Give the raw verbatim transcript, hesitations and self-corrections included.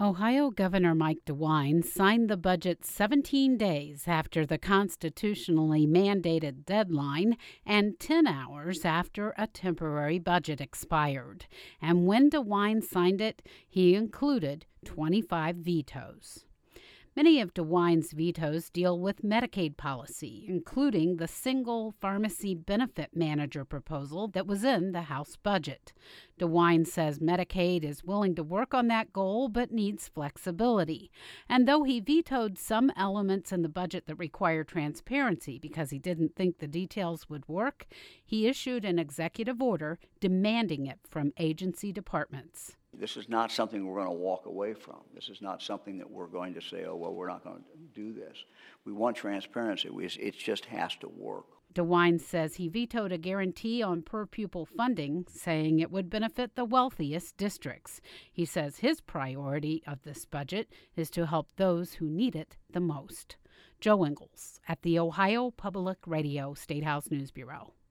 Ohio Governor Mike DeWine signed the budget seventeen days after the constitutionally mandated deadline and ten hours after a temporary budget expired. And when DeWine signed it, he included twenty-five vetoes. Many of DeWine's vetoes deal with Medicaid policy, including the single pharmacy benefit manager proposal that was in the House budget. DeWine says Medicaid is willing to work on that goal but needs flexibility. And though he vetoed some elements in the budget that require transparency because he didn't think the details would work, he issued an executive order demanding it from agency departments. This is not something we're going to walk away from. This is not something that we're going to say, oh, well, we're not going to do this. We want transparency. We, it just has to work. DeWine says he vetoed a guarantee on per-pupil funding, saying it would benefit the wealthiest districts. He says his priority of this budget is to help those who need it the most. Joe Ingles at the Ohio Public Radio State House News Bureau.